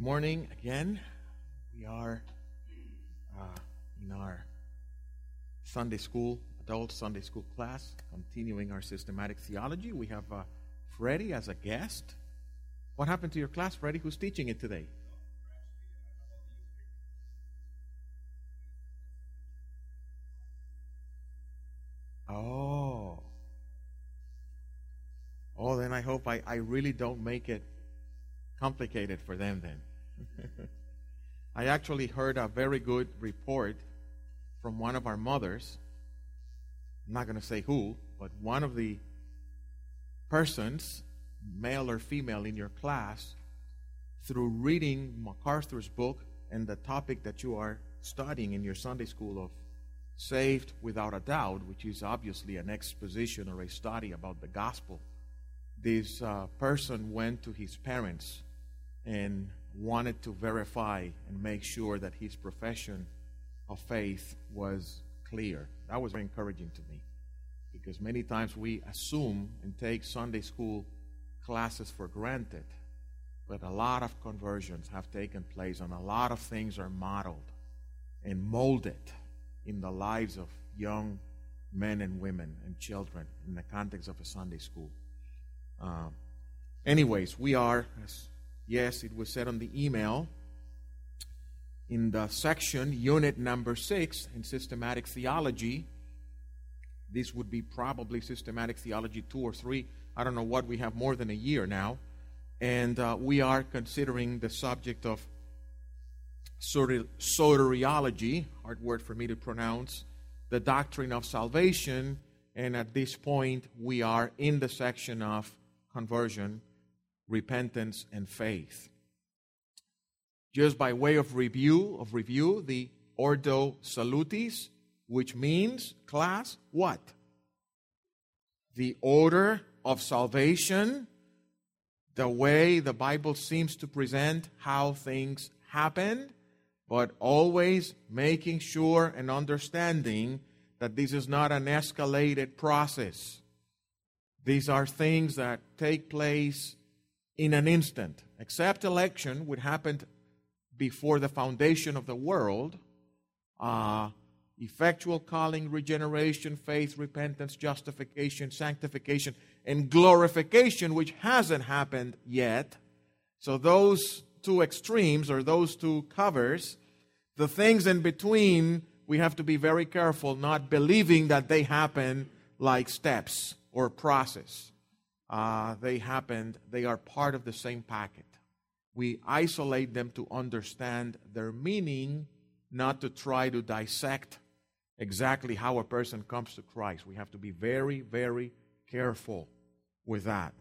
morning again. We are in our adult Sunday school class, continuing our systematic theology. We have Freddie as a guest. What happened to your class, Freddie? Who's teaching it today? Oh, then I hope I really don't make it complicated for them then. I actually heard a very good report from one of our mothers. I'm not going to say who, but one of the persons, male or female, in your class, through reading MacArthur's book and the topic that you are studying in your Sunday school of Saved Without a Doubt, which is obviously an exposition or a study about the gospel. This person went to his parents and wanted to verify and make sure that his profession of faith was clear. That was very encouraging to me, because many times we assume and take Sunday school classes for granted, but a lot of conversions have taken place and a lot of things are modeled and molded in the lives of young men and women and children in the context of a Sunday school. Anyways, we are, yes, it was said on the email, in the section, unit number 6 in systematic theology. This would be probably systematic theology 2 or 3. I don't know what. We have more than a year now. And we are considering the subject of soteriology, hard word for me to pronounce, the doctrine of salvation. And at this point, we are in the section of conversion, repentance, and faith. Just by way of review, the Ordo Salutis, which means, class, what? The order of salvation, the way the Bible seems to present how things happen, but always making sure and understanding that this is not an escalated process. These are things that take place in an instant. Except election, which happened before the foundation of the world, effectual calling, regeneration, faith, repentance, justification, sanctification, and glorification, which hasn't happened yet. So those two extremes, or those two covers, the things in between, we have to be very careful not believing that they happen like steps or process. They happened, they are part of the same packet. We isolate them to understand their meaning, not to try to dissect exactly how a person comes to Christ. We have to be very, very careful with that.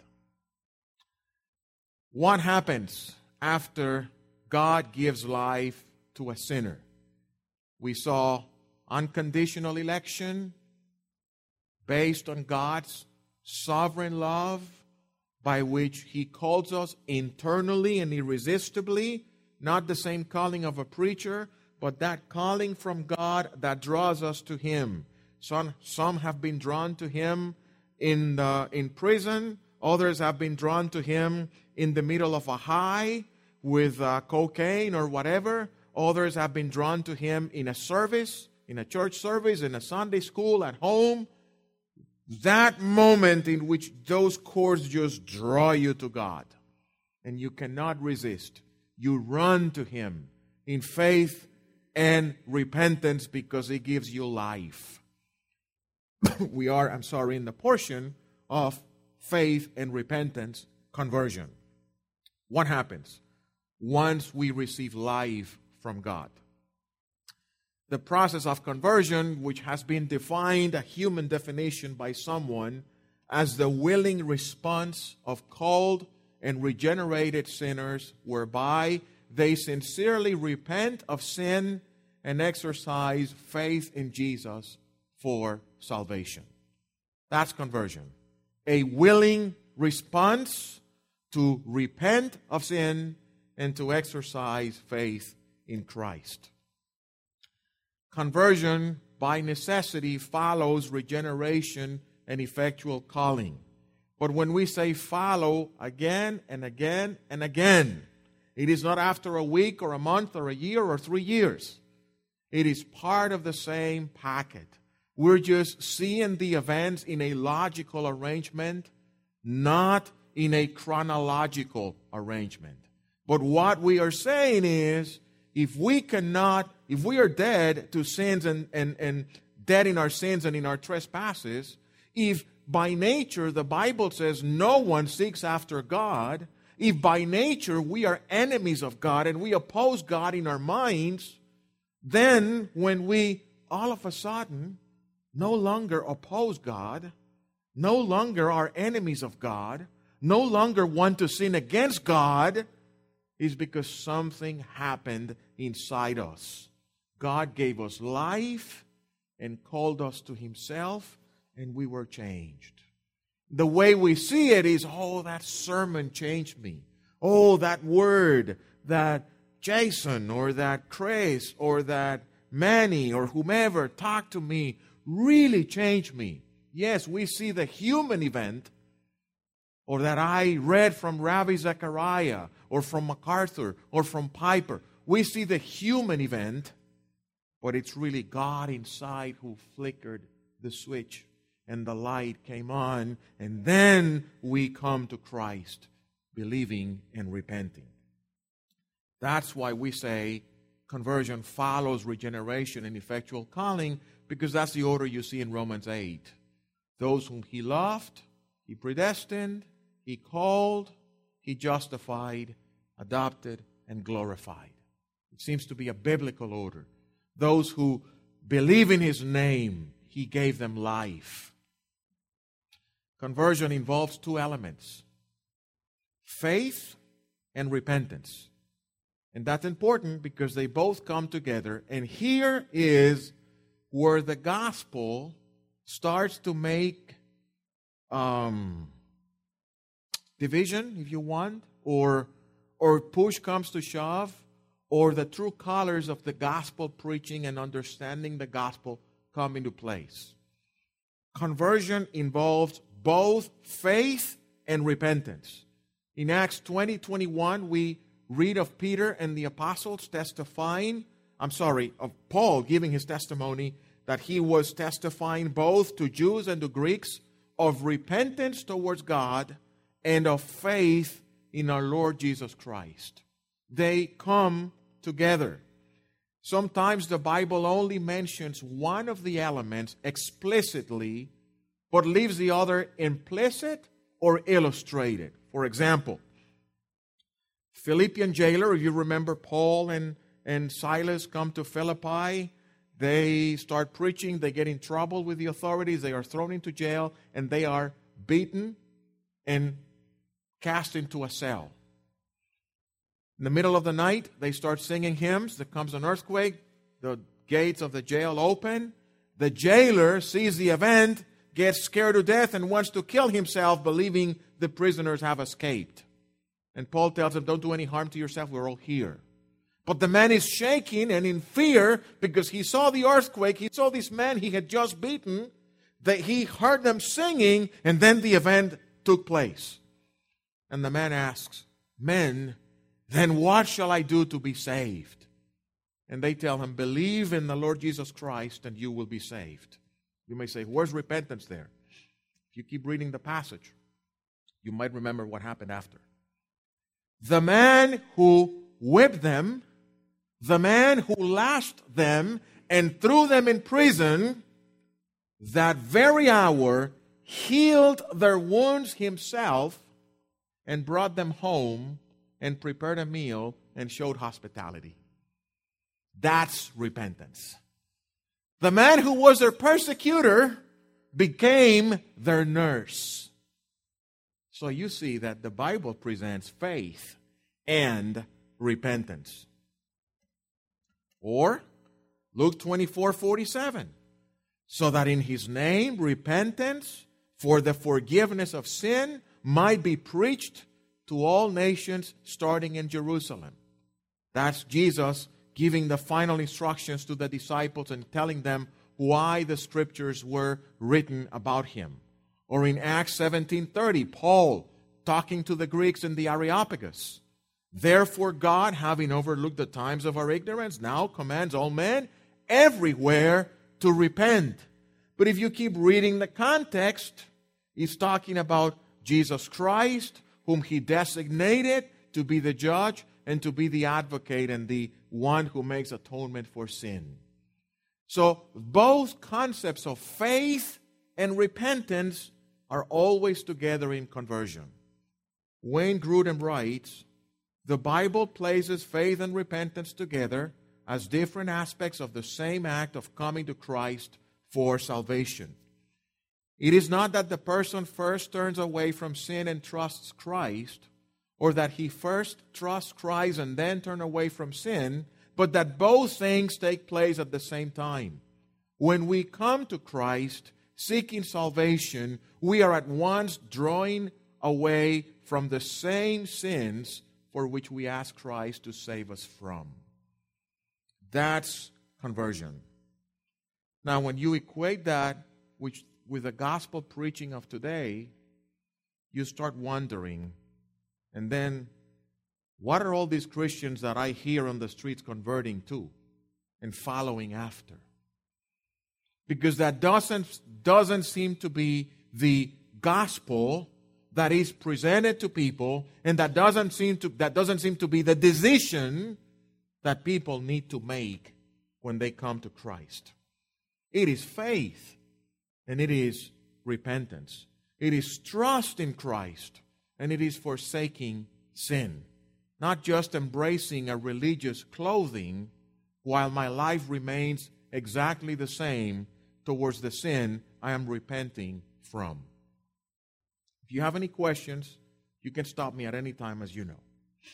What happens after God gives life to a sinner? We saw unconditional election based on God's sovereign love, by which He calls us internally and irresistibly, not the same calling of a preacher, but that calling from God that draws us to Him. Some have been drawn to Him in prison. Others have been drawn to Him in the middle of a high with cocaine or whatever. Others have been drawn to Him in a service, in a church service, in a Sunday school, at home. That moment in which those cords just draw you to God and you cannot resist, you run to Him in faith and repentance because He gives you life. We are, in the portion of faith and repentance, conversion. What happens once we receive life from God? The process of conversion, which has been defined, a human definition by someone, as the willing response of called and regenerated sinners, whereby they sincerely repent of sin and exercise faith in Jesus for salvation. That's conversion. A willing response to repent of sin and to exercise faith in Christ. Conversion, by necessity, follows regeneration and effectual calling. But when we say follow again and again and again, It is not after a week or a month or a year or 3 years. It is part of the same packet. We're just seeing the events in a logical arrangement, not in a chronological arrangement. But what we are saying is, if we are dead to sins and dead in our sins and in our trespasses, if by nature the Bible says no one seeks after God, if by nature we are enemies of God and we oppose God in our minds, then when we all of a sudden no longer oppose God, no longer are enemies of God, no longer want to sin against God, is because something happened inside us. God gave us life and called us to Himself, and we were changed. The way we see it is, oh, that sermon changed me. Oh, that word that Jason or that Chris or that Manny or whomever talked to me really changed me. Yes, we see the human event, or that I read from Ravi Zachariah or from MacArthur or from Piper. We see the human event, but it's really God inside who flickered the switch and the light came on, and then we come to Christ, believing and repenting. That's why we say conversion follows regeneration and effectual calling, because that's the order you see in Romans 8. Those whom He loved, He predestined, He called, He justified, adopted, and glorified. It seems to be a biblical order. Those who believe in His name, He gave them life. Conversion involves two elements: faith and repentance. And that's important because they both come together. And here is where the gospel starts to make division, if you want, or push comes to shove, or the true colors of the gospel preaching and understanding the gospel come into place. Conversion involves both faith and repentance. In Acts 20:21, we read of Peter and the apostles of Paul giving his testimony that he was testifying both to Jews and to Greeks of repentance towards God and of faith in our Lord Jesus Christ. They come together. Sometimes the Bible only mentions one of the elements explicitly, but leaves the other implicit or illustrated. For example, Philippian jailer, if you remember, Paul and Silas come to Philippi. They start preaching. They get in trouble with the authorities. They are thrown into jail, and they are beaten and cast into a cell. In the middle of the night, they start singing hymns. There comes an earthquake. The gates of the jail open. The jailer sees the event, gets scared to death, and wants to kill himself, believing the prisoners have escaped. And Paul tells him, don't do any harm to yourself. We're all here. But the man is shaking and in fear because he saw the earthquake. He saw this man he had just beaten. That he heard them singing, and then the event took place. And the man asks, men, then what shall I do to be saved? And they tell him, believe in the Lord Jesus Christ and you will be saved. You may say, where's repentance there? If you keep reading the passage, you might remember what happened after. The man who whipped them, the man who lashed them and threw them in prison, that very hour healed their wounds himself and brought them home and prepared a meal and showed hospitality. That's repentance. The man who was their persecutor became their nurse. So you see that the Bible presents faith and repentance. Or Luke 24:47. So that in His name repentance for the forgiveness of sin might be preached to all nations starting in Jerusalem. That's Jesus giving the final instructions to the disciples and telling them why the scriptures were written about Him. Or in Acts 17:30, Paul talking to the Greeks in the Areopagus. Therefore God, having overlooked the times of our ignorance, now commands all men everywhere to repent. But if you keep reading the context, he's talking about Jesus Christ, whom he designated to be the judge and to be the advocate and the one who makes atonement for sin. So both concepts of faith and repentance are always together in conversion. Wayne Grudem writes, the Bible places faith and repentance together as different aspects of the same act of coming to Christ for salvation. It is not that the person first turns away from sin and trusts Christ, or that he first trusts Christ and then turns away from sin, but that both things take place at the same time. When we come to Christ seeking salvation, we are at once drawing away from the same sins for which we ask Christ to save us from. That's conversion. Now, when you equate that with the gospel preaching of today, you start wondering, and then, what are all these Christians that I hear on the streets converting to and following after? Because that doesn't seem to be the gospel that is presented to people, and that doesn't seem to be the decision that people need to make when they come to Christ. It is faith, and it is repentance. It is trust in Christ, and it is forsaking sin. Not just embracing a religious clothing while my life remains exactly the same towards the sin I am repenting from. If you have any questions, you can stop me at any time, as you know.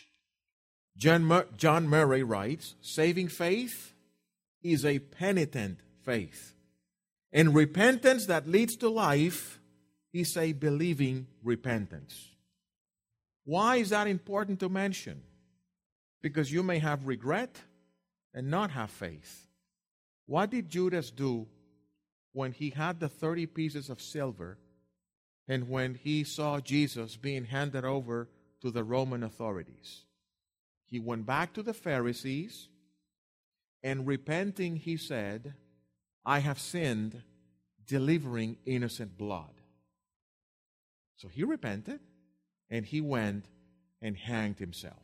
John Murray writes, saving faith is a penitent faith, and repentance that leads to life is a believing repentance. Why is that important to mention? Because you may have regret and not have faith. What did Judas do when he had the 30 pieces of silver and when he saw Jesus being handed over to the Roman authorities? He went back to the Pharisees, and repenting, he said, I have sinned, delivering innocent blood. So he repented, and he went and hanged himself.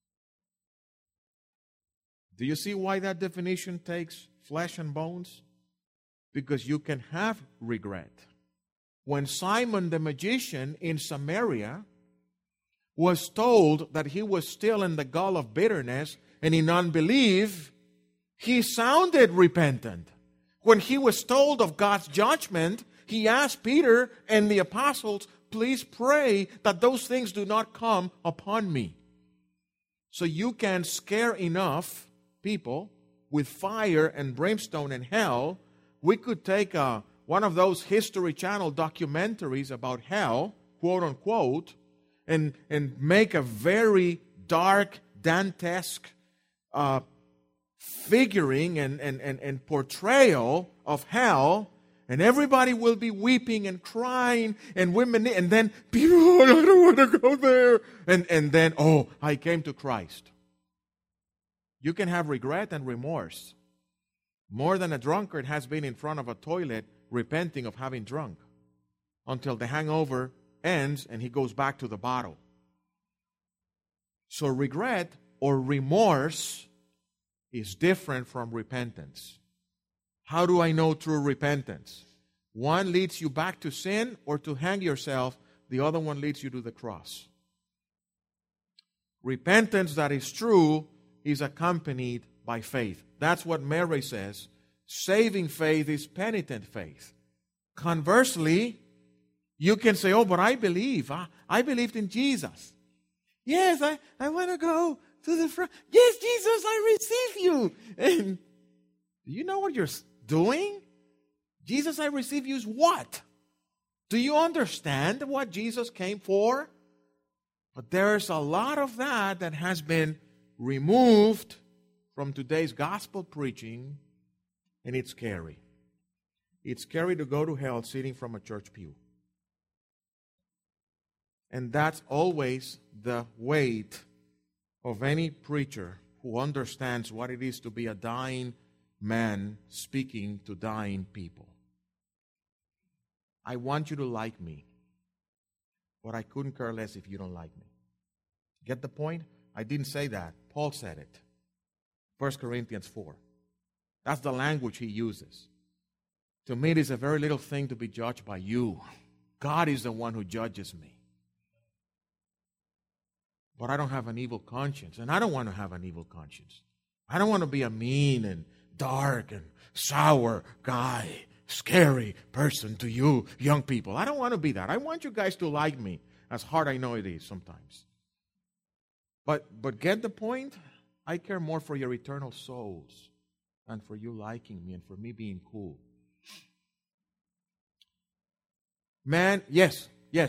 Do you see why that definition takes flesh and bones? Because you can have regret. When Simon the magician in Samaria was told that he was still in the gall of bitterness and in unbelief, he sounded repentant. When he was told of God's judgment, he asked Peter and the apostles, please pray that those things do not come upon me. So you can scare enough people with fire and brimstone and hell. We could take one of those History Channel documentaries about hell, quote unquote, and make a very dark, Dantesque figuring and portrayal of hell, and everybody will be weeping and crying, and women, and then people, I don't want to go there, and then, I came to Christ. You can have regret and remorse more than a drunkard has been in front of a toilet repenting of having drunk until the hangover ends and he goes back to the bottle. So regret or remorse is different from repentance. How do I know true repentance? One leads you back to sin or to hang yourself. The other one leads you to the cross. Repentance that is true is accompanied by faith. That's what Mary says. Saving faith is penitent faith. Conversely, you can say, but I believe. I believed in Jesus. Yes, I want to go to the front. Yes, Jesus, I receive you. And do you know what you're doing? Jesus, I receive you is what? Do you understand what Jesus came for? But there's a lot of that has been removed from today's gospel preaching, and it's scary. It's scary to go to hell sitting from a church pew. And that's always the weight of any preacher who understands what it is to be a dying man speaking to dying people. I want you to like me, but I couldn't care less if you don't like me. Get the point? I didn't say that. Paul said it. 1 Corinthians 4. That's the language he uses. To me, it is a very little thing to be judged by you. God is the one who judges me. But I don't have an evil conscience, and I don't want to have an evil conscience. I don't want to be a mean and dark and sour guy, scary person to you young people. I don't want to be that. I want you guys to like me, as hard I know it is sometimes. But get the point? I care more for your eternal souls than for you liking me and for me being cool. Man, yes.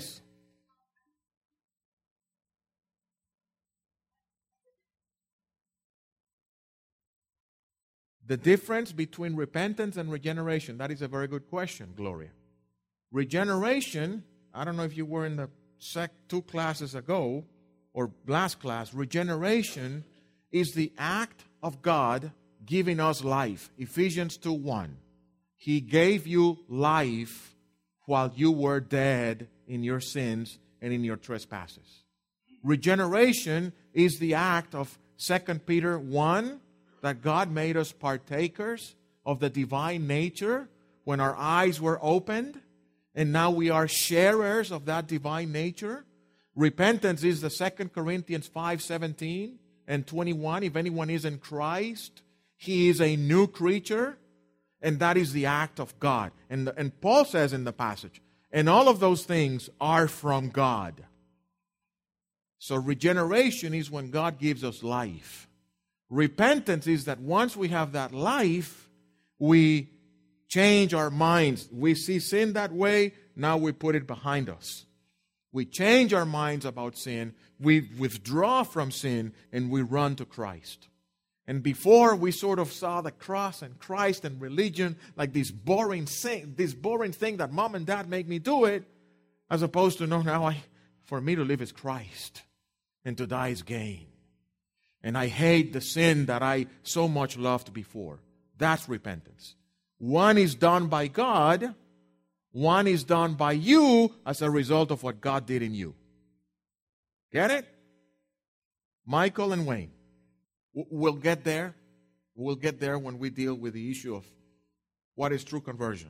The difference between repentance and regeneration, that is a very good question, Gloria. Regeneration, I don't know if you were in the 2 classes ago or last class, regeneration is the act of God giving us life. Ephesians 2:1. He gave you life while you were dead in your sins and in your trespasses. Regeneration is the act of 2 Peter 1, that God made us partakers of the divine nature when our eyes were opened, and now we are sharers of that divine nature. Repentance is the 2 Corinthians 5:17 and 21. If anyone is in Christ, he is a new creature, and that is the act of God. And Paul says in the passage, and all of those things are from God. So regeneration is when God gives us life. Repentance is that once we have that life, we change our minds. We see sin that way, now we put it behind us. We change our minds about sin, we withdraw from sin, and we run to Christ. And before, we sort of saw the cross and Christ and religion like this boring thing that mom and dad make me do it, as opposed to, no, now for me to live is Christ, and to die is gain. And I hate the sin that I so much loved before. That's repentance. One is done by God, one is done by you as a result of what God did in you. Get it? Michael and Wayne. We'll get there. We'll get there when we deal with the issue of what is true conversion.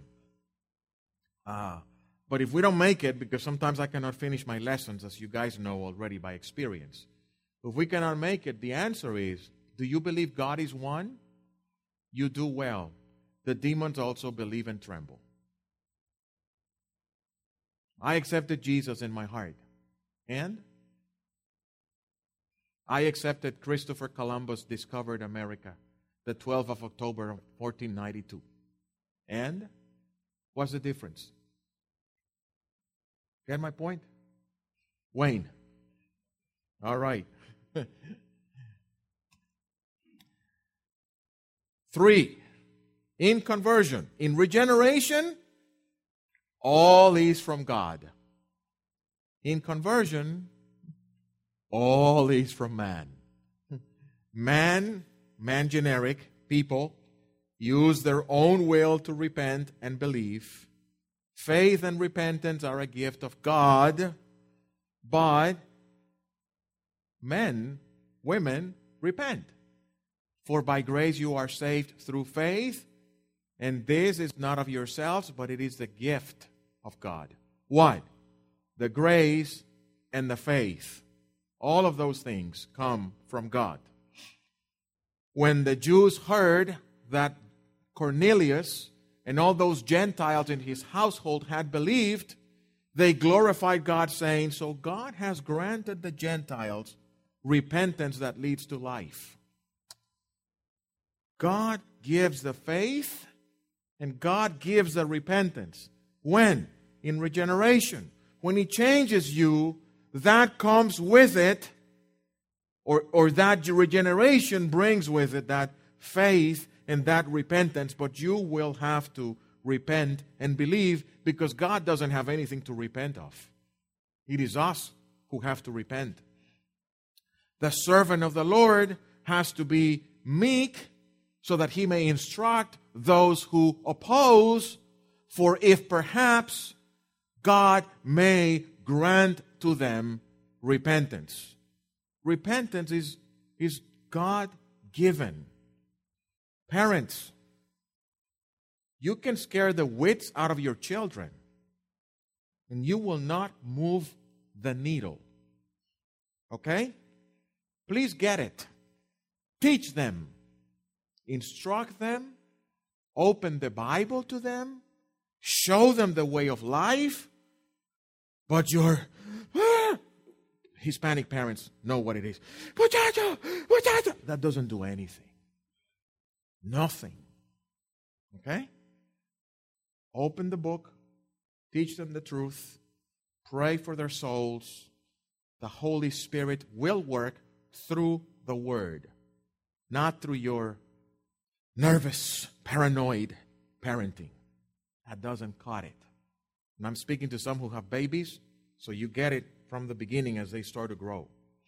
But if we don't make it, because sometimes I cannot finish my lessons, as you guys know already by experience. If we cannot make it, the answer is, do you believe God is one? You do well. The demons also believe and tremble. I accepted Jesus in my heart. And I accepted Christopher Columbus discovered America, the 12th of October of 1492. And what's the difference? Get my point? Wayne. All right. 3, in conversion. In regeneration, all is from God. In conversion, all is from man. Man generic, people, use their own will to repent and believe. Faith and repentance are a gift of God, but men, women, repent. For by grace you are saved through faith, and this is not of yourselves, but it is the gift of God. What? The grace and the faith. All of those things come from God. When the Jews heard that Cornelius and all those Gentiles in his household had believed, they glorified God, saying, so God has granted the Gentiles repentance that leads to life. God gives the faith and God gives the repentance. When? In regeneration. When He changes you, that comes with it, or that regeneration brings with it that faith and that repentance, but you will have to repent and believe, because God doesn't have anything to repent of. It is us who have to repent. The servant of the Lord has to be meek so that he may instruct those who oppose, for if perhaps God may grant to them repentance. Repentance is God-given. Parents, you can scare the wits out of your children, and you will not move the needle. Okay? Please get it. Teach them. Instruct them. Open the Bible to them. Show them the way of life. But your Hispanic parents know what it is. Muchacho, muchacho. That doesn't do anything. Nothing. Okay? Open the book. Teach them the truth. Pray for their souls. The Holy Spirit will work through the Word, not through your nervous, paranoid parenting. That doesn't cut it. And I'm speaking to some who have babies, so you get it from the beginning as they start to grow.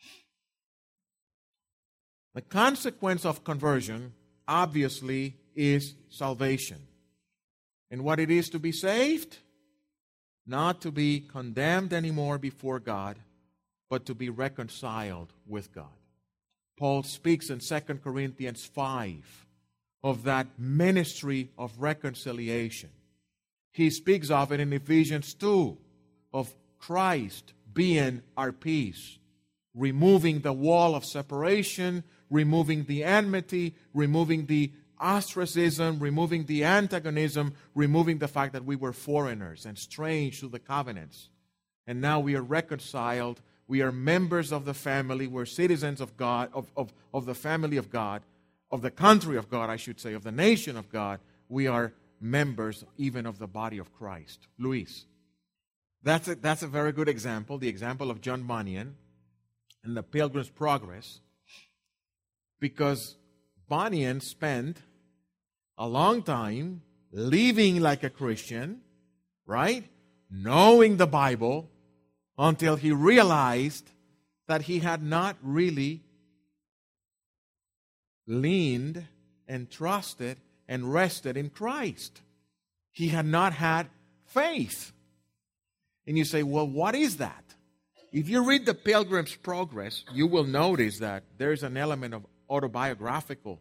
The consequence of conversion, obviously, is salvation. And what it is to be saved? Not to be condemned anymore before God, but to be reconciled with God. Paul speaks in 2 Corinthians 5 of that ministry of reconciliation. He speaks of it in Ephesians 2, of Christ being our peace, removing the wall of separation, removing the enmity, removing the ostracism, removing the antagonism, removing the fact that we were foreigners and strange to the covenants. And now we are reconciled. We are members of the family. We're citizens of God, of the family of God, of the country of God, I should say, of the nation of God. We are members even of the body of Christ. Luis. That's a very good example, the example of John Bunyan and the Pilgrim's Progress, because Bunyan spent a long time living like a Christian, right? Knowing the Bible, until he realized that he had not really leaned and trusted and rested in Christ. He had not had faith. And you say, well, what is that? If you read the Pilgrim's Progress, you will notice that there's an element of autobiographical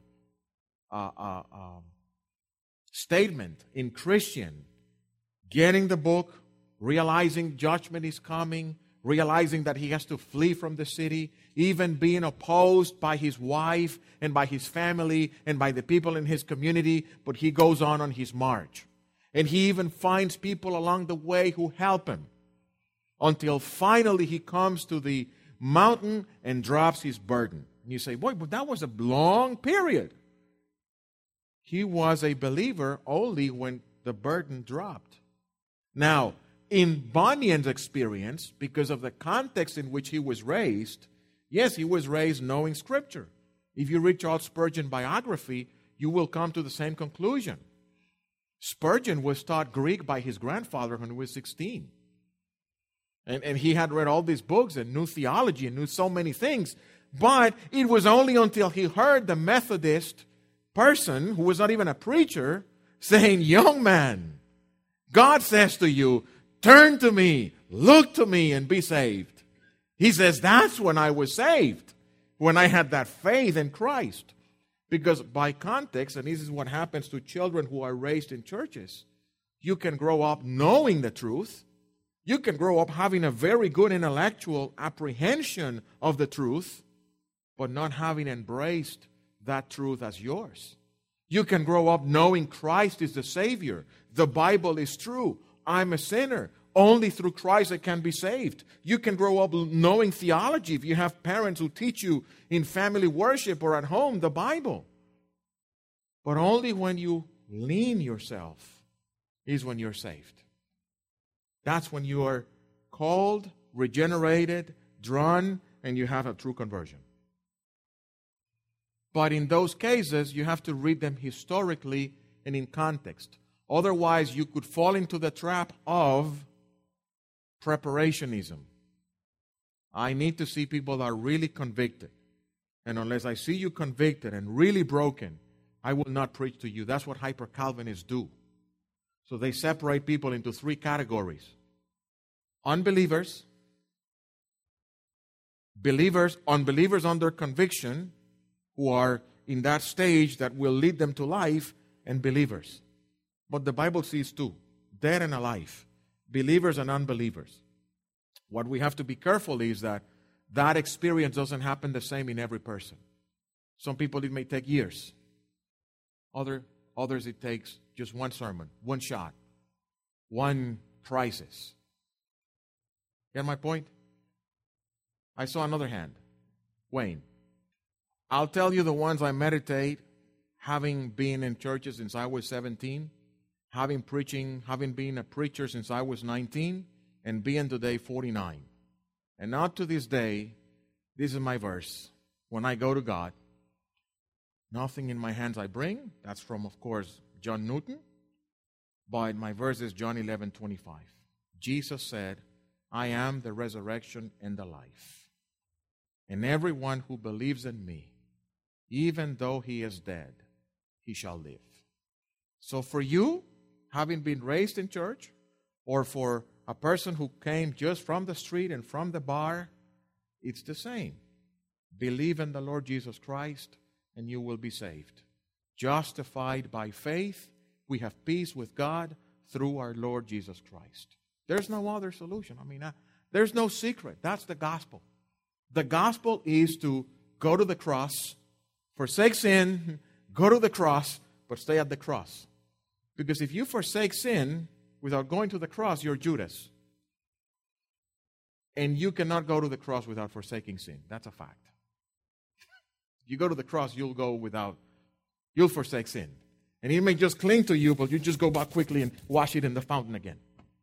statement in Christian. Getting the book, realizing judgment is coming, realizing that he has to flee from the city, even being opposed by his wife and by his family and by the people in his community, but he goes on his march. And he even finds people along the way who help him, until finally he comes to the mountain and drops his burden. And you say, boy, but that was a long period. He was a believer only when the burden dropped. Now, in Bunyan's experience, because of the context in which he was raised, yes, he was raised knowing Scripture. If you read Charles Spurgeon's biography, you will come to the same conclusion. Spurgeon was taught Greek by his grandfather when he was 16. And he had read all these books and knew theology and knew so many things. But it was only until he heard the Methodist person, who was not even a preacher, saying, young man, God says to you, turn to me, look to me, and be saved. He says, that's when I was saved, when I had that faith in Christ. Because by context, and this is what happens to children who are raised in churches, you can grow up knowing the truth. You can grow up having a very good intellectual apprehension of the truth, but not having embraced that truth as yours. You can grow up knowing Christ is the Savior. The Bible is true. I'm a sinner. Only through Christ I can be saved. You can grow up knowing theology if you have parents who teach you in family worship or at home the Bible. But only when you lean yourself is when you're saved. That's when you are called, regenerated, drawn, and you have a true conversion. But in those cases, you have to read them historically and in context. Otherwise, you could fall into the trap of preparationism. I need to see people that are really convicted. And unless I see you convicted and really broken, I will not preach to you. That's what hyper-Calvinists do. So they separate people into three categories. Unbelievers, believers, unbelievers under conviction, who are in that stage that will lead them to life, and believers. But the Bible sees two, dead and alive, believers and unbelievers. What we have to be careful is that experience doesn't happen the same in every person. Some people it may take years. Others it takes just one sermon, one shot, one crisis. Get my point? I saw another hand. Wayne. I'll tell you the ones I meditate, having been in churches since I was 17, having been a preacher since I was 19, and being today 49. And not to this day, this is my verse. When I go to God, nothing in my hands I bring. That's from, of course, John Newton. But my verse is John 11:25. Jesus said, I am the resurrection and the life. And everyone who believes in me, even though he is dead, he shall live. So for you, having been raised in church, or for a person who came just from the street and from the bar, it's the same. Believe in the Lord Jesus Christ, and you will be saved. Justified by faith, we have peace with God through our Lord Jesus Christ. There's no other solution. There's no secret. That's the gospel. The gospel is to go to the cross, forsake sin, go to the cross, but stay at the cross. Because if you forsake sin without going to the cross, you're Judas. And you cannot go to the cross without forsaking sin. That's a fact. You go to the cross, you'll forsake sin. And it may just cling to you, but you just go back quickly and wash it in the fountain again.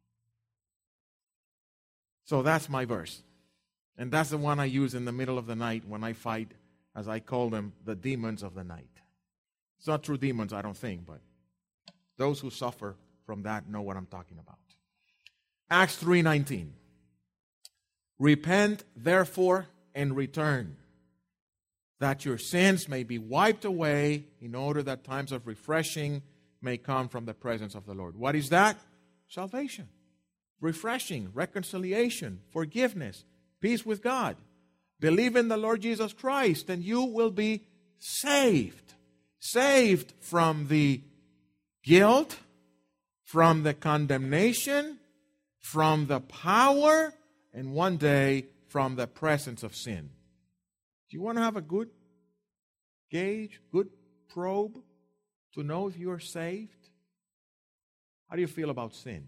So that's my verse. And that's the one I use in the middle of the night when I fight, as I call them, the demons of the night. It's not true demons, I don't think, but those who suffer from that know what I'm talking about. Acts 3:19. Repent, therefore, and return, that your sins may be wiped away, in order that times of refreshing may come from the presence of the Lord. What is that? Salvation. Refreshing, reconciliation, forgiveness, peace with God. Believe in the Lord Jesus Christ, and you will be saved. Saved from the guilt, from the condemnation, from the power, and one day from the presence of sin. Do you want to have a good gauge, good probe to know if you are saved? How do you feel about sin?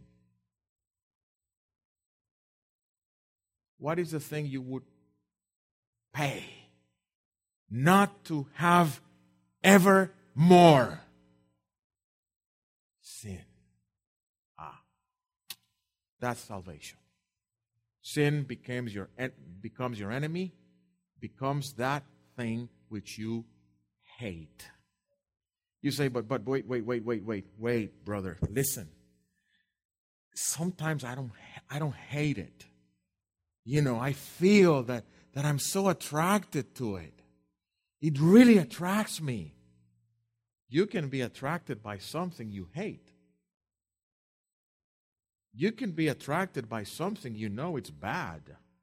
What is the thing you would pay not to have ever more? Sin. That's salvation. Sin becomes your enemy, becomes that thing which you hate. You say, but wait, brother, listen. Sometimes I don't hate it. I feel that I'm so attracted to it. It really attracts me. You can be attracted by something you hate. You can be attracted by something you know it's bad.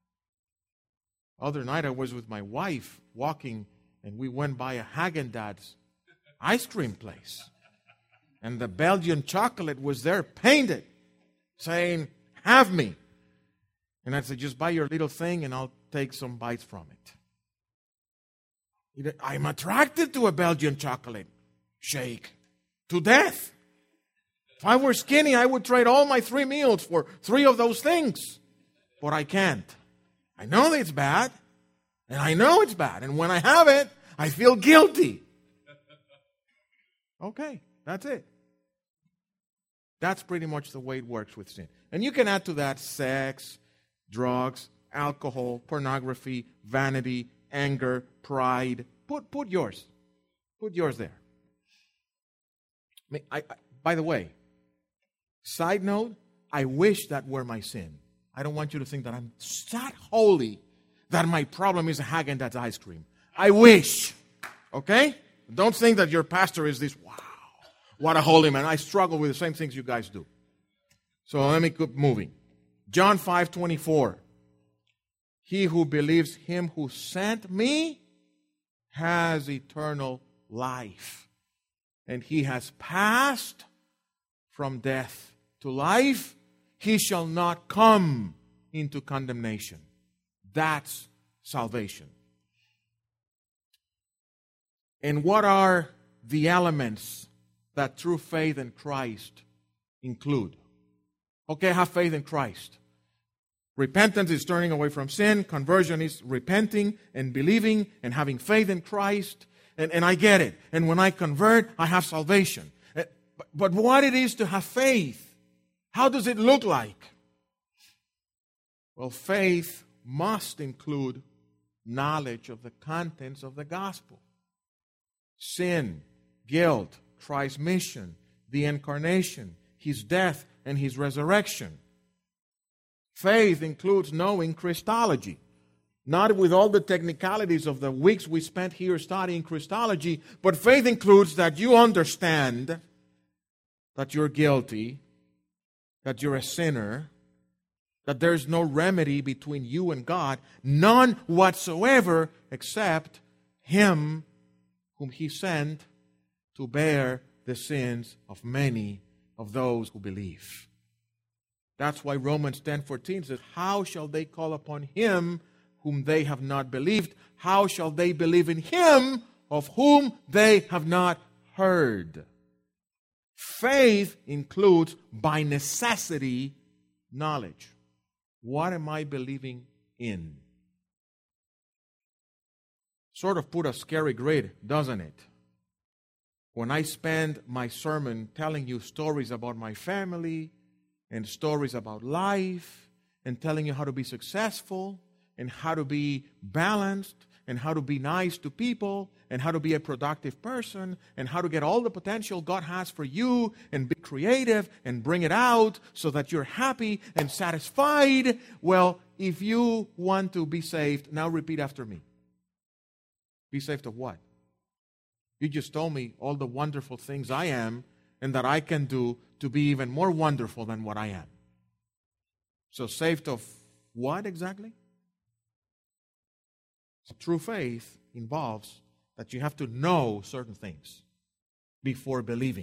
Other night I was with my wife walking, and we went by a Haagen-Dazs ice cream place. And the Belgian chocolate was there painted, saying, have me. And I said, just buy your little thing and I'll take some bites from it. I'm attracted to a Belgian chocolate shake to death. If I were skinny, I would trade all my 3 meals for 3 of those things. But I can't. I know that it's bad. And I know it's bad. And when I have it, I feel guilty. Okay, that's it. That's pretty much the way it works with sin. And you can add to that sex, drugs, alcohol, pornography, vanity, anger, pride. Put yours. Put yours there. By the way, side note, I wish that were my sin. I don't want you to think that I'm that holy that my problem is a Haagen-Dazs ice cream. I wish. Okay? Don't think that your pastor is this, wow, what a holy man. I struggle with the same things you guys do. So let me keep moving. John 5:24. He who believes him who sent me has eternal life. And he has passed from death to life. He shall not come into condemnation. That's salvation. And what are the elements that true faith in Christ include? Okay, have faith in Christ. Repentance is turning away from sin. Conversion is repenting and believing and having faith in Christ. And I get it. And when I convert, I have salvation. But what it is to have faith, how does it look like? Well, faith must include knowledge of the contents of the gospel. Sin, guilt, Christ's mission, the incarnation, His death, and His resurrection. Faith includes knowing Christology. Not with all the technicalities of the weeks we spent here studying Christology, but faith includes that you understand that you're guilty, that you're a sinner, that there's no remedy between you and God, none whatsoever except Him whom He sent to bear the sins of many of those who believe. That's why Romans 10:14 says, how shall they call upon Him whom they have not believed? How shall they believe in Him of whom they have not heard? Faith includes, by necessity, knowledge. What am I believing in? Sort of put a scary grid, doesn't it? When I spend my sermon telling you stories about my family and stories about life and telling you how to be successful and how to be balanced and how to be nice to people and how to be a productive person and how to get all the potential God has for you and be creative and bring it out so that you're happy and satisfied. Well, if you want to be saved, now repeat after me. Be saved of what? You just told me all the wonderful things I am and that I can do to be even more wonderful than what I am. So saved of what exactly? So true faith involves that you have to know certain things before believing.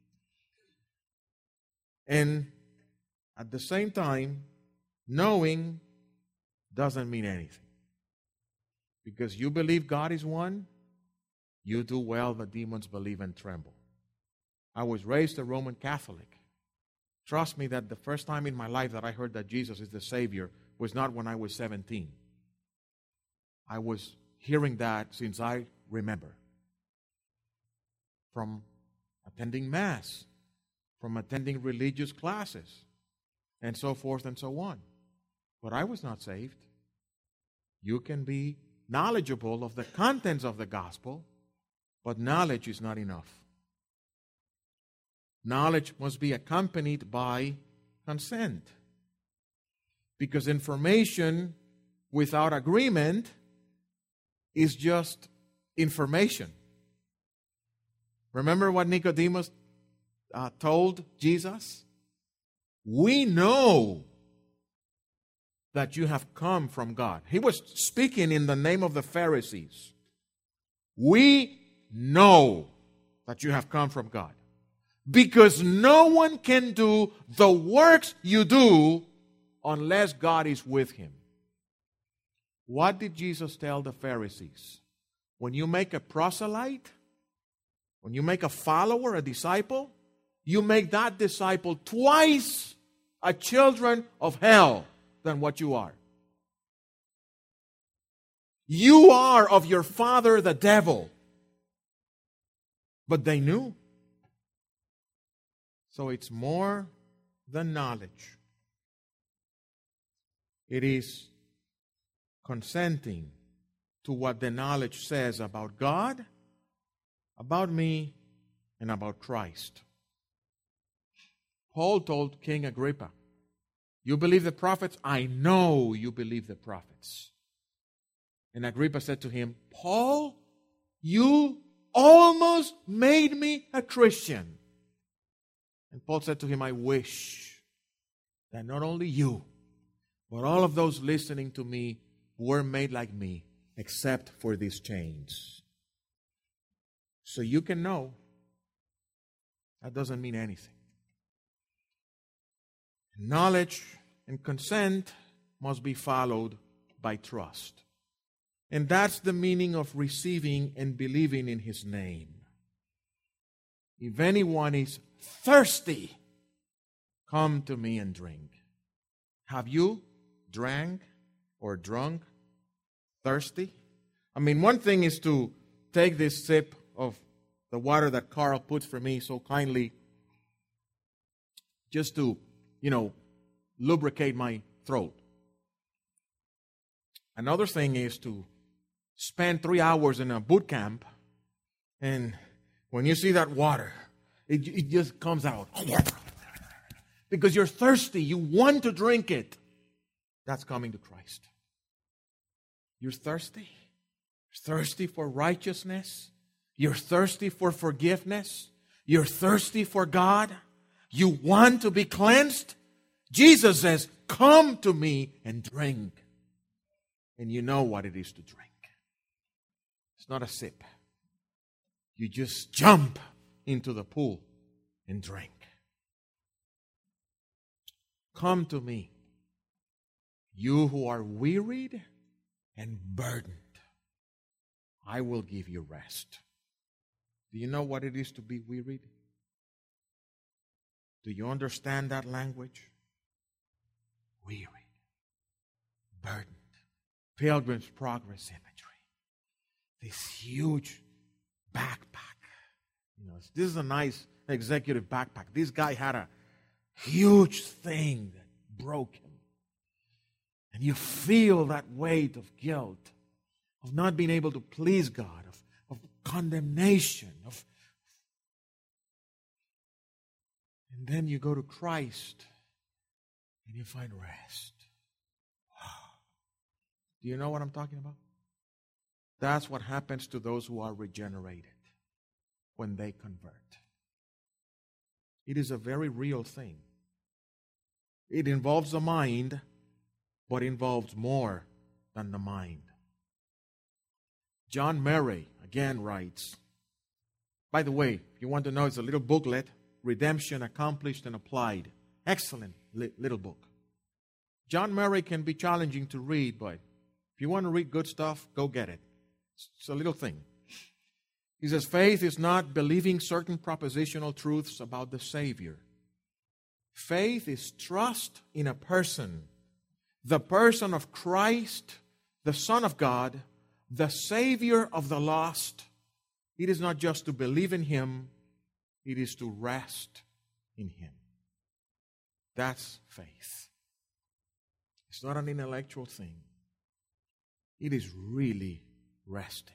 And at the same time, knowing doesn't mean anything. Because you believe God is one, you do well, the demons believe and tremble. I was raised a Roman Catholic. Trust me that the first time in my life that I heard that Jesus is the Savior was not when I was 17. I was hearing that since I remember. From attending Mass, from attending religious classes, and so forth and so on. But I was not saved. You can be knowledgeable of the contents of the gospel, but knowledge is not enough. Knowledge must be accompanied by consent. Because information without agreement is just information. Remember what Nicodemus told Jesus? We know that you have come from God. He was speaking in the name of the Pharisees. We know that you have come from God. Because no one can do the works you do unless God is with him. What did Jesus tell the Pharisees? When you make a proselyte, when you make a follower, a disciple, you make that disciple twice a children of hell than what you are. You are of your father the devil. But they knew. So it's more than knowledge. It is consenting to what the knowledge says about God, about me, and about Christ. Paul told King Agrippa, you believe the prophets? I know you believe the prophets. And Agrippa said to him, Paul, you almost made me a Christian. And Paul said to him, I wish that not only you, but all of those listening to me were made like me, except for these chains. So you can know that doesn't mean anything. Knowledge and consent must be followed by trust. And that's the meaning of receiving and believing in His name. If anyone is thirsty, come to me and drink. Have you drank or drunk thirsty? I mean, one thing is to take this sip of the water that Carl puts for me so kindly just to, lubricate my throat. Another thing is to spend 3 hours in a boot camp, and when you see that water, it just comes out. Because you're thirsty. You want to drink it. That's coming to Christ. You're thirsty? You're thirsty for righteousness? You're thirsty for forgiveness? You're thirsty for God? You want to be cleansed? Jesus says, come to me and drink. And you know what it is to drink. It's not a sip. You just jump into the pool and drink. Come to me, you who are wearied and burdened. I will give you rest. Do you know what it is to be wearied? Do you understand that language? Wearied, burdened. Pilgrim's Progress imagery. This huge backpack. This is a nice executive backpack. This guy had a huge thing that broke him. And you feel that weight of guilt, of not being able to please God, of condemnation, and then you go to Christ and you find rest. Wow. Do you know what I'm talking about? That's what happens to those who are regenerated when they convert. It is a very real thing. It involves the mind, but involves more than the mind. John Murray again writes, by the way, if you want to know, it's a little booklet, Redemption Accomplished and Applied. Excellent little book. John Murray can be challenging to read, but if you want to read good stuff, go get it. It's a little thing. He says, faith is not believing certain propositional truths about the Savior. Faith is trust in a person, the person of Christ, the Son of God, the Savior of the lost. It is not just to believe in Him, it is to rest in Him. That's faith. It's not an intellectual thing. It is really resting.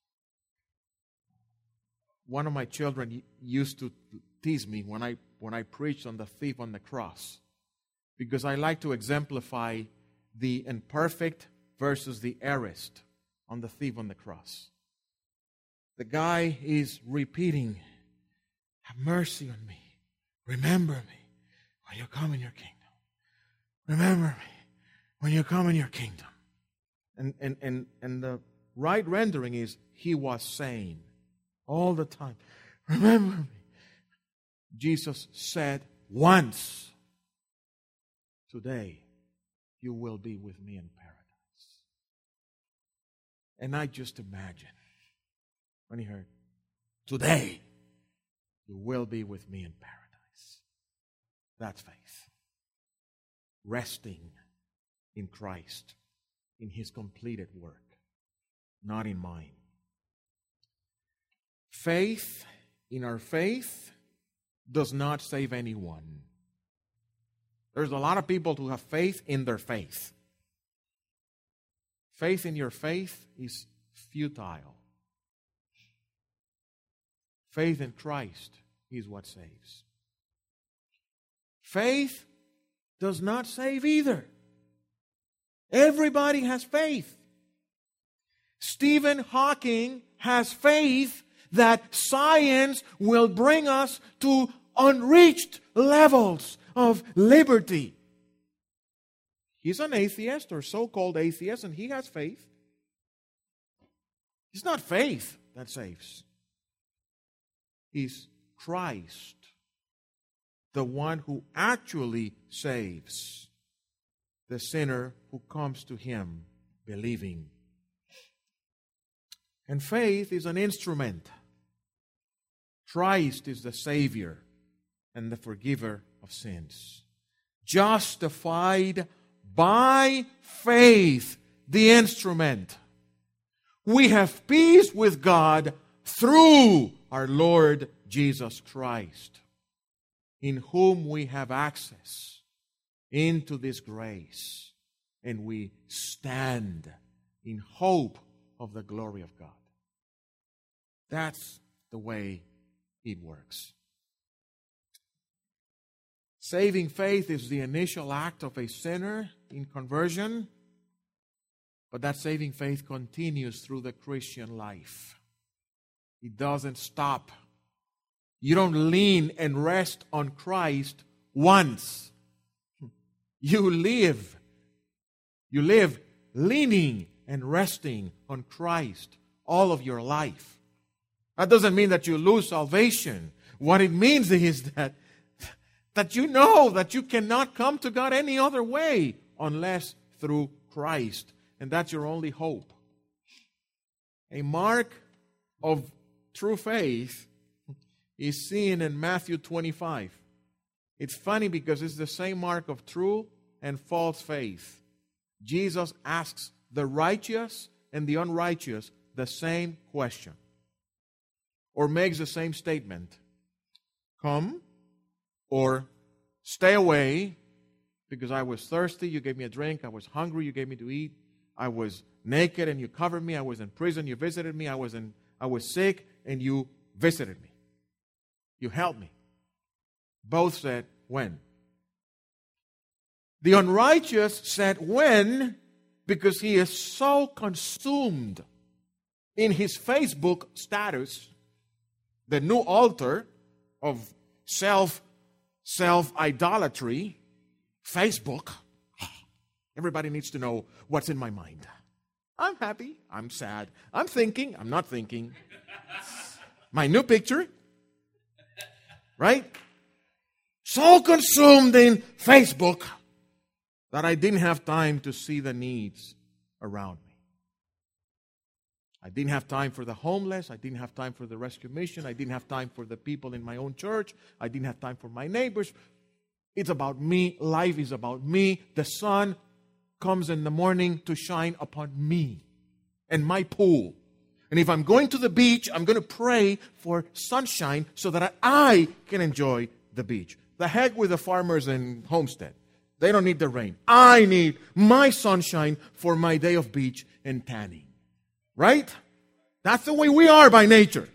One of my children used to tease me when I preached on the thief on the cross, because I like to exemplify the imperfect versus the aorist on the thief on the cross. The guy is repeating, have mercy on me. Remember me when you come in your kingdom. Remember me when you come in your kingdom. And the right rendering is, he was saying all the time, remember me. Jesus said once, today you will be with me in paradise. And I just imagine when he heard, today you will be with me in paradise. That's faith. Resting in Christ, in His completed work, not in mine. Faith in our faith does not save anyone. There's a lot of people who have faith in their faith. Faith in your faith is futile. Faith in Christ is what saves. Faith does not save either. Everybody has faith. Stephen Hawking has faith that science will bring us to unreached levels of liberty. He's an atheist or so-called atheist, and he has faith. It's not faith that saves. It's Christ, the one who actually saves the sinner who comes to Him believing. And faith is an instrument. Christ is the Savior and the forgiver of sins. Justified by faith, the instrument. We have peace with God through our Lord Jesus Christ, in whom we have access into this grace, and we stand in hope of the glory of God. That's the way it works. Saving faith is the initial act of a sinner in conversion, but that saving faith continues through the Christian life. It doesn't stop. You don't lean and rest on Christ once. You live leaning and resting on Christ all of your life. That doesn't mean that you lose salvation. What it means is that you know that you cannot come to God any other way unless through Christ. And that's your only hope. A mark of true faith is seen in Matthew 25. It's funny because it's the same mark of true and false faith. Jesus asks the righteous and the unrighteous the same question, or makes the same statement. Come, or stay away, because I was thirsty, you gave me a drink. I was hungry, you gave me to eat. I was naked and you covered me. I was in prison, you visited me. I was sick and you visited me. You helped me. Both said, when? The unrighteous said, when? Because he is so consumed in his Facebook status, the new altar of self-idolatry, Facebook. Everybody needs to know what's in my mind. I'm happy. I'm sad. I'm thinking. I'm not thinking. My new picture. Right? So consumed in Facebook that I didn't have time to see the needs around me. I didn't have time for the homeless. I didn't have time for the rescue mission. I didn't have time for the people in my own church. I didn't have time for my neighbors. It's about me. Life is about me. The sun comes in the morning to shine upon me and my pool. And if I'm going to the beach, I'm going to pray for sunshine so that I can enjoy the beach. The heck with the farmers in Homestead. They don't need the rain. I need my sunshine for my day of beach and tanning. Right? That's the way we are by nature.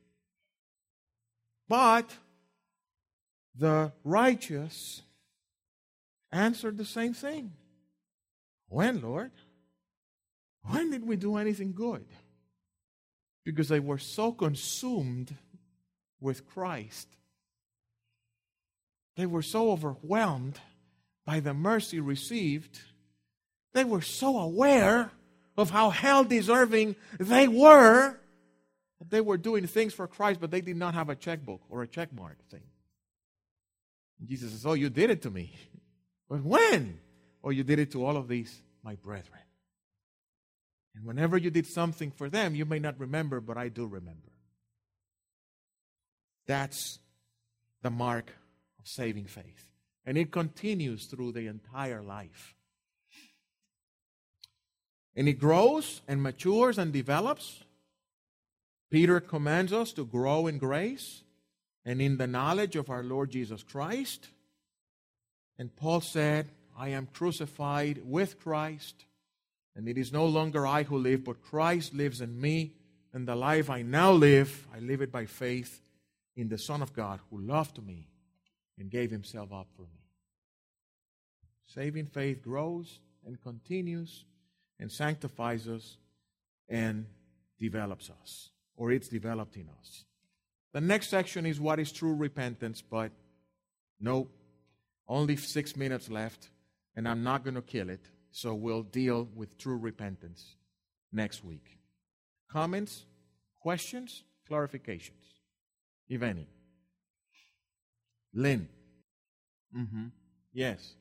But the righteous answered the same thing. When, Lord? When did we do anything good? Because they were so consumed with Christ. They were so overwhelmed by the mercy received. They were so aware of how hell-deserving they were that they were doing things for Christ, but they did not have a checkbook or a checkmark thing. And Jesus says, oh, you did it to me. But when? Oh, you did it to all of these, my brethren. And whenever you did something for them, you may not remember, but I do remember. That's the mark of saving faith. And it continues through the entire life. And it grows and matures and develops. Peter commands us to grow in grace and in the knowledge of our Lord Jesus Christ. And Paul said, I am crucified with Christ, and it is no longer I who live, but Christ lives in me. And the life I now live, I live it by faith in the Son of God who loved me and gave himself up for me. Saving faith grows and continues and sanctifies us and develops us, or it's developed in us. The next section is what is true repentance, but no, only 6 minutes left, and I'm not going to kill it, so we'll deal with true repentance next week. Comments, questions, clarifications, if any? Lynn? Yes.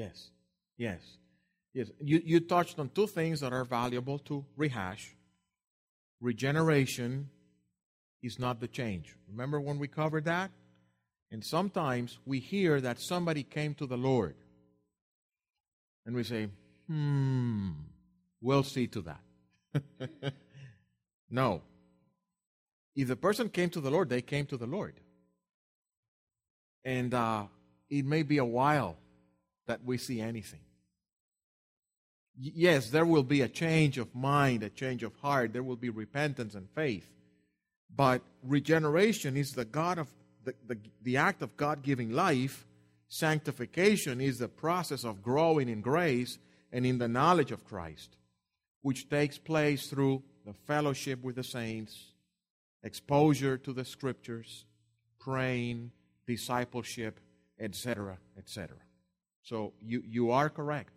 You touched on two things that are valuable to rehash. Regeneration is not the change. Remember when we covered that? And sometimes we hear that somebody came to the Lord. And we say, we'll see to that. No. If the person came to the Lord, they came to the Lord. And it may be a while that we see anything. Yes, there will be a change of mind, a change of heart. There will be repentance and faith. But regeneration is the act of God giving life. Sanctification is the process of growing in grace and in the knowledge of Christ, which takes place through the fellowship with the saints, exposure to the Scriptures, praying, discipleship, etc., etc. So you are correct.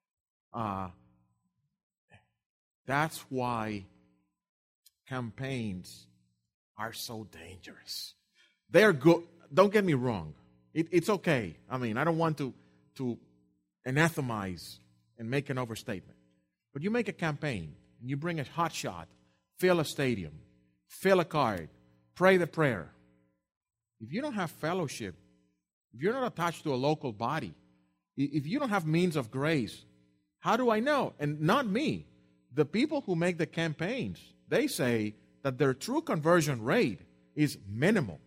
That's why campaigns are so dangerous. They're good. Don't get me wrong. It's okay. I mean, I don't want to anathemize and make an overstatement. But you make a campaign, and you bring a hot shot, fill a stadium, fill a card, pray the prayer. If you don't have fellowship, if you're not attached to a local body, if you don't have means of grace, how do I know? And not me. The people who make the campaigns, they say that their true conversion rate is minimal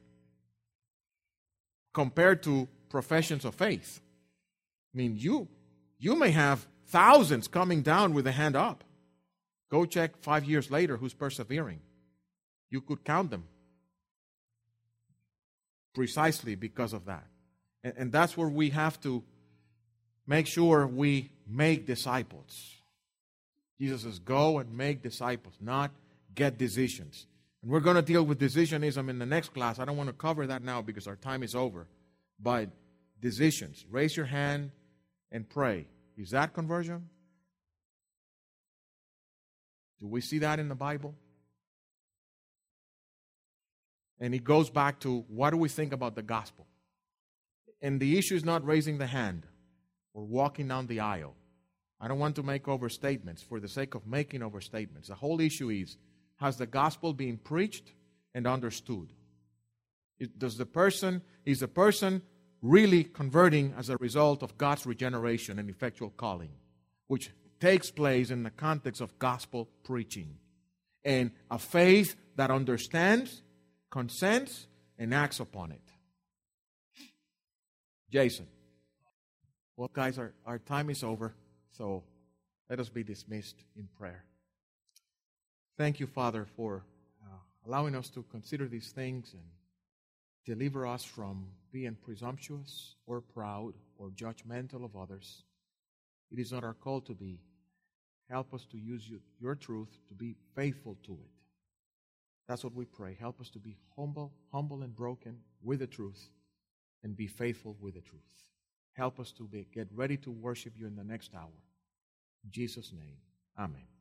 compared to professions of faith. I mean, you may have thousands coming down with a hand up. Go check 5 years later who's persevering. You could count them precisely because of that. And that's where we have to make sure we make disciples. Jesus says, go and make disciples, not get decisions. And we're going to deal with decisionism in the next class. I don't want to cover that now because our time is over. But decisions. Raise your hand and pray. Is that conversion? Do we see that in the Bible? And it goes back to what do we think about the gospel? And the issue is not raising the hand or walking down the aisle. I don't want to make overstatements for the sake of making overstatements. The whole issue is, has the gospel been preached and understood? Is the person really converting as a result of God's regeneration and effectual calling, which takes place in the context of gospel preaching, and a faith that understands, consents, and acts upon it? Jason. Well, guys, our time is over, so let us be dismissed in prayer. Thank you, Father, for allowing us to consider these things and deliver us from being presumptuous or proud or judgmental of others. It is not our call to be. Help us to use your truth to be faithful to it. That's what we pray. Help us to be humble and broken with the truth and be faithful with the truth. Help us to get ready to worship you in the next hour. In Jesus' name, amen.